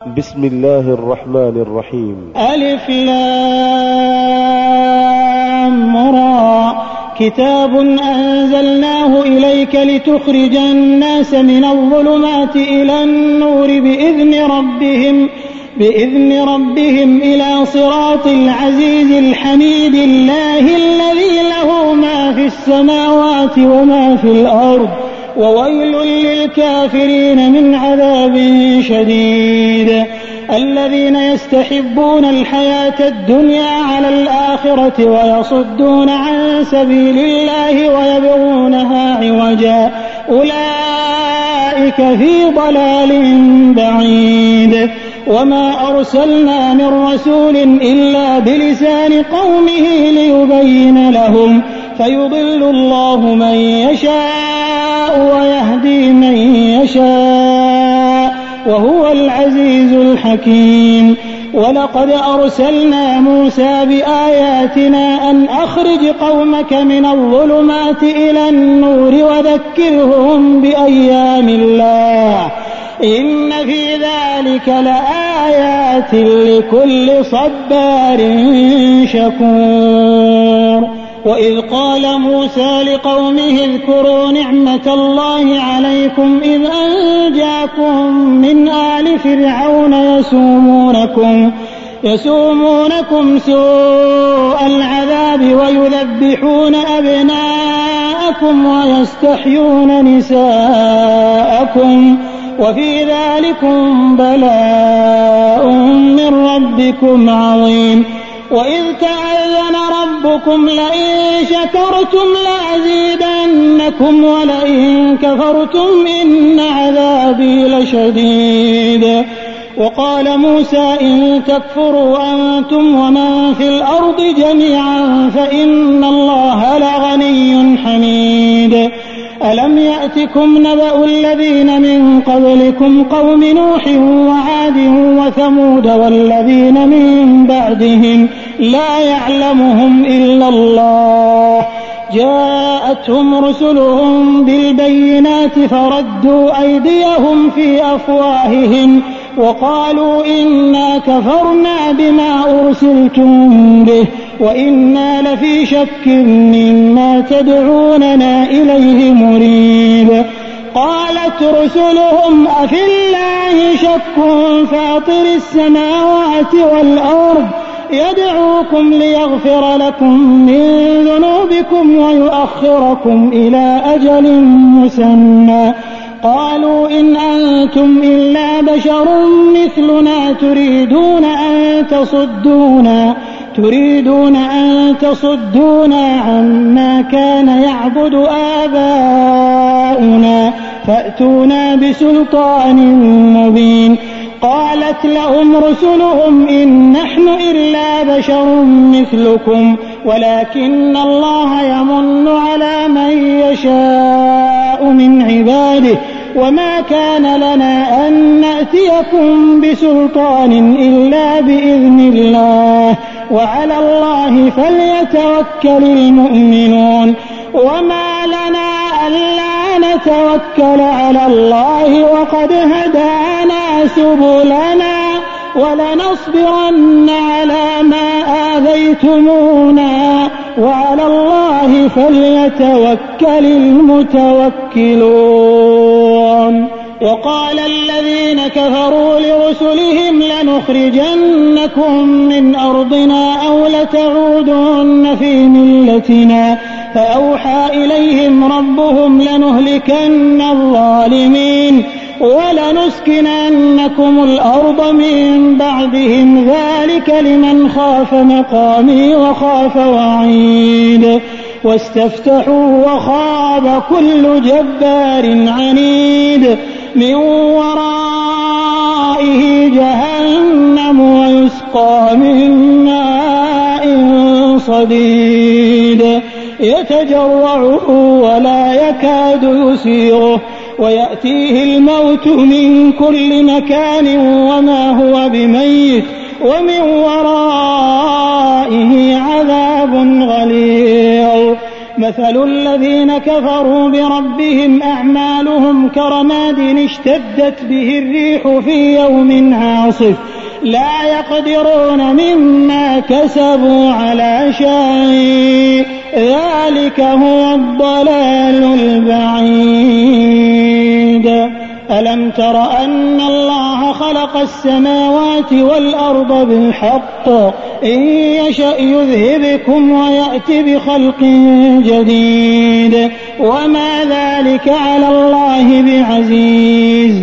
بسم الله الرحمن الرحيم. ألف لام را كتاب أنزلناه إليك لتخرج الناس من الظلمات إلى النور بإذن ربهم إلى صراط العزيز الحميد الله الذي له ما في السماوات وما في الأرض وويل للكافرين من عذاب شديد. الذين يستحبون الحياة الدنيا على الآخرة ويصدون عن سبيل الله ويبغونها عوجا أولئك في ضلال بعيد. وما أرسلنا من رسول إلا بلسان قومه ليبين لهم فيضل الله من يشاء ويهدي من يشاء وهو العزيز الحكيم. ولقد أرسلنا موسى بآياتنا أن أخرج قومك من الظلمات إلى النور وذكرهم بأيام الله إن في ذلك لآيات لكل صبار شكور. وإذ قال موسى لقومه اذكروا نعمة الله عليكم إذ أنجاكم من آل فرعون يسومونكم سوء العذاب ويذبحون أبناءكم ويستحيون نساءكم وفي ذلكم بلاء من ربكم عظيم. وإذ تأذن ربكم لئن شكرتم لأزيدنكم ولئن كفرتم إن عذابي لشديد. وقال موسى إن تكفروا أنتم ومن في الأرض جميعا فإن الله لغني حميد. ألم يأتكم نبأ الذين من قبلكم قوم نوح وعاد وثمود والذين من بعدهم لا يعلمهم إلا الله جاءتهم رسلهم بالبينات فردوا أيديهم في أفواههم وقالوا إنا كفرنا بما أرسلتم به وإنا لفي شك مما تدعوننا إليه مريب. قالت رسلهم أفي الله شك فاطر السماوات والأرض يدعوكم ليغفر لكم من ذنوبكم ويؤخركم إلى أجل مسمى قالوا إن أنتم إلا بشر مثلنا تريدون أن تصدونا عما كان يعبد آباؤنا فأتونا بسلطان مبين. قالت لهم رسلهم إن نحن إلا بشر مثلكم ولكن الله يمن على من يشاء من عباده وما كان لنا أن نأتيكم بسلطان إلا بإذن الله وعلى الله فليتوكل المؤمنون. وما لنا ألا نتوكل على الله وقد هدانا سبلنا ولنصبرن على ما آذيتمونا وعلى الله فليتوكل المتوكلون. وقال الذين كفروا لرسلهم لنخرجنكم من أرضنا أو لتعودن في ملتنا فأوحى إليهم ربهم لنهلكن الظالمين ولنسكننكم الأرض من بعدهم ذلك لمن خاف مقامي وخاف وعيد. واستفتحوا وخاب كل جبار عنيد من ورائه جهنم ويسقى من ماء صديد يتجرعه ولا يكاد يسيغه ويأتيه الموت من كل مكان وما هو بميت ومن ورائه عذاب غليظ مثل الذين كفروا بربهم أعمالهم كرماد اشتدت به الريح في يوم عاصف لا يقدرون مما كسبوا على شيء ذلك هو الضلال البعيد. ألم تر أن الله خلق السماوات والأرض بالحق إن يشأ يذهبكم ويأتي بخلق جديد وما ذلك على الله بعزيز.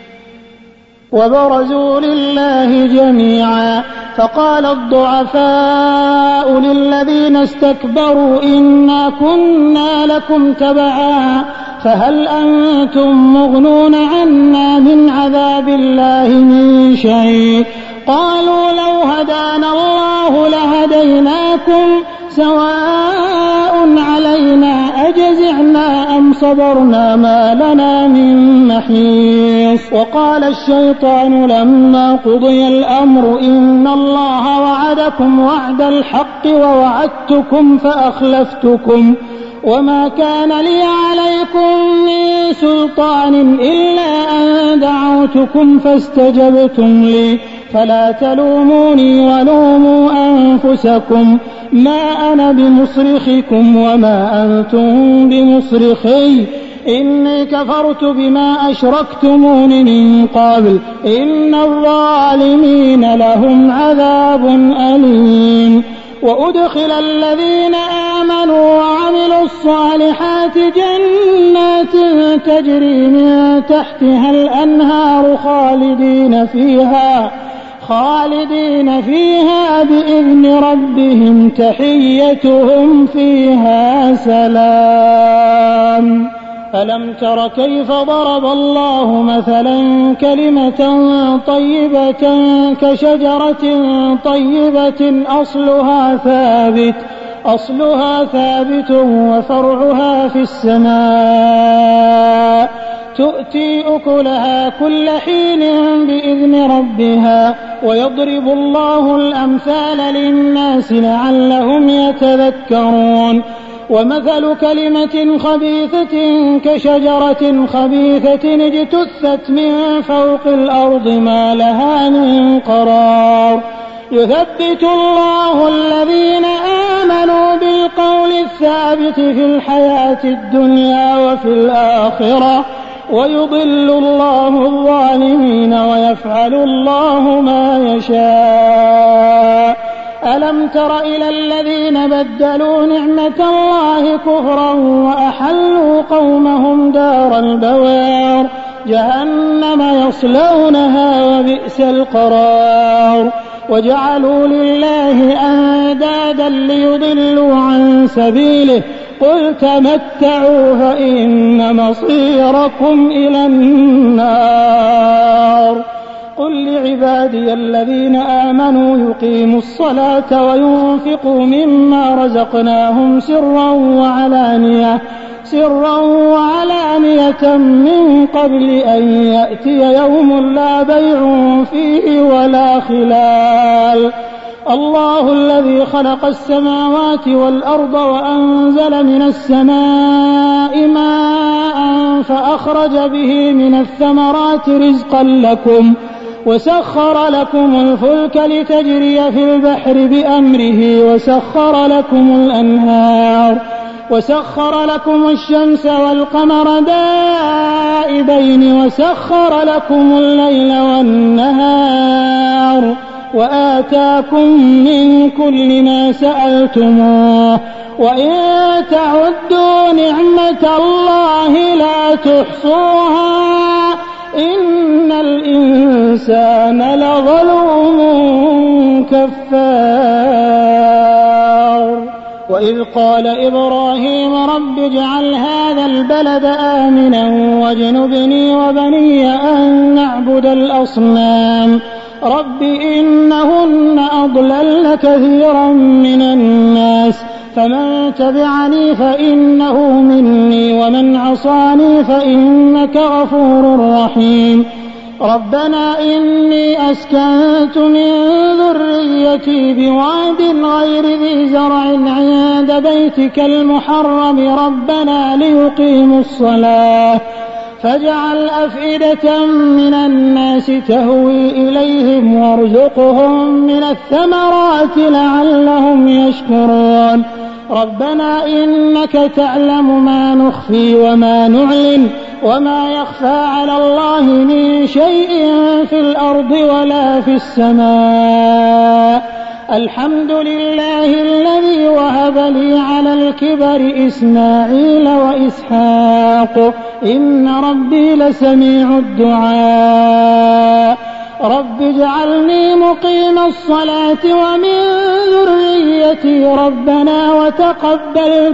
وبرزوا لله جميعا فقال الضعفاء للذين استكبروا إنا كنا لكم تبعا فهل أنتم مغنون عنا من عذاب الله من شيء قالوا لو هدانا الله لهديناكم سواء علينا أجزعنا أم صبرنا ما لنا من محيص. وقال الشيطان لما قضي الأمر إن الله وعدكم وعد الحق ووعدتكم فأخلفتكم وما كان لي عليكم من سلطان إلا أن دعوتكم فاستجبتم لي فلا تلوموني ولوموا أنفسكم ما أنا بمصرخكم وما أنتم بمصرخي إني كفرت بما أشركتمون من قبل إن الظالمين لهم عذاب أليم. وأدخل الذين آمنوا وعملوا الصالحات جنات تجري من تحتها الأنهار خالدين فيها بإذن ربهم تحيتهم فيها سلام. ألم تر كيف ضرب الله مثلا كلمة طيبة كشجرة طيبة أصلها ثابت وفرعها في السماء تؤتي أكلها كل حين بإذن ربها ويضرب الله الأمثال للناس لعلهم يتذكرون. ومثل كلمة خبيثة كشجرة خبيثة اجتثت من فوق الأرض ما لها من قرار يثبت الله الذين آمنوا بالقول الثابت في الحياة الدنيا وفي الآخرة ويضل الله الظالمين ويفعل الله ما يشاء. ألم تر إلى الذين بدلوا نعمة الله كفرا وأحلوا قومهم دار البوار جهنم يصلونها وبئس القرار وجعلوا لله أندادا ليضلوا عن سبيله قل تمتعوا فإن مصيركم إلى النار. قل لعبادي الذين آمنوا يقيموا الصلاة وينفقوا مما رزقناهم سرا وعلانية من قبل أن يأتي يوم لا بيع فيه ولا خلال. الله الذي خلق السماوات والأرض وأنزل من السماء ماء فأخرج به من الثمرات رزقا لكم وسخر لكم الفلك لتجري في البحر بأمره وسخر لكم الأنهار وسخر لكم الشمس والقمر دائبين وسخر لكم الليل والنهار وآتاكم من كل ما سألتموه وإن تعدوا نعمة الله لا تحصوها إن الإنسان لظلوم كفار. وإذ قال إبراهيم رب اجعل هذا البلد آمنا واجنبني وبني أن نعبد الأصنام رب إنهن أضللن كثيرا من الناس فمن تبعني فإنه مني ومن عصاني فإنك غفور رحيم. ربنا إني أسكنت من ذريتي بواد غير ذي زرع عند بيتك المحرم ربنا ليقيموا الصلاة فاجعل أفئدة من الناس تهوي إليهم وارزقهم من الثمرات لعلهم يشكرون ربنا إنك تعلم ما نخفي وما نعلن وما يخفى على الله من شيء في الأرض ولا في السماء الحمد لله الذي وهب لي على الكبر إسماعيل وإسحاق إن ربي لسميع الدعاء رب اجعلني مقيم الصلاة ومن ذريتي ربنا وتقبل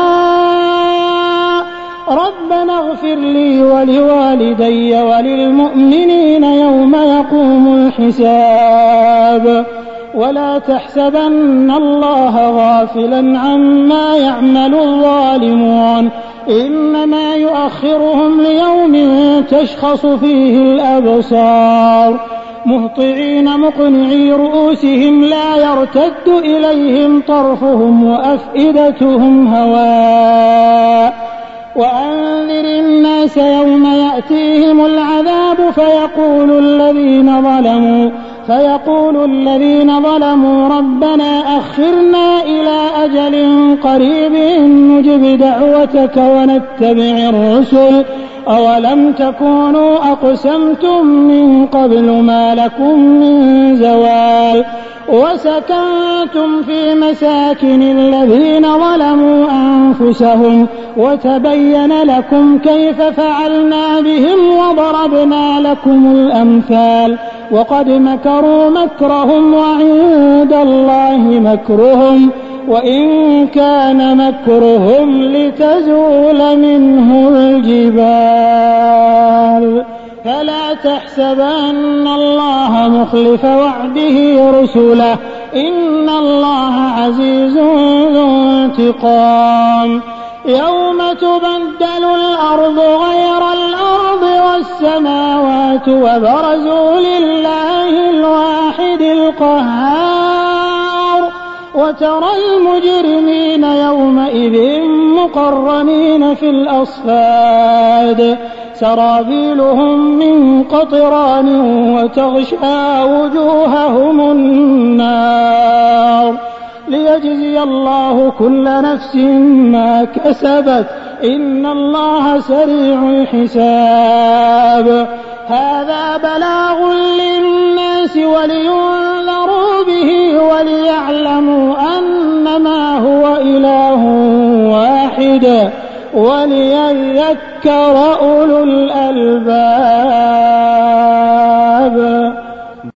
دعاء ربنا اغفر لي ولوالدي وللمؤمنين يوم يقوم الحساب ولا تحسبن الله غافلا عما يعمل الظالمون إنما يؤخرهم ليوم تشخص فيه الأبصار مهطعين مقنعي رؤوسهم لا يرتد إليهم طرفهم وأفئدتهم هواء وأنذر الناس يوم يأتيهم العذاب فيقول الذين ظلموا ربنا أخرنا إلى أجل قريب نجب دعوتك ونتبع الرسل أولم تكونوا أقسمتم من قبل ما لكم من زوال وسكنتم في مساكن الذين ظلموا أنفسهم وتبين لكم كيف فعلنا بهم وضربنا لكم الأمثال وقد مكروا مكرهم وعند الله مكرهم وإن كان مكرهم لتزول منه الجبال فلا تحسبن الله مخلف وعده رسله إن الله عزيز ذو انتقام يوم تبدل الأرض غير الأرض والسماوات وبرزوا لله الواحد القهار وترى المجرمين يومئذ مقرنين في الأصفاد سرابيلهم من قطران وتغشى وجوههم النار ليجزي الله كل نفس ما كسبت إن الله سريع الحساب هذا بلاغ للناس ولينذروا به وليعلموا أنما هو إله واحد وليذكر أولو الألباب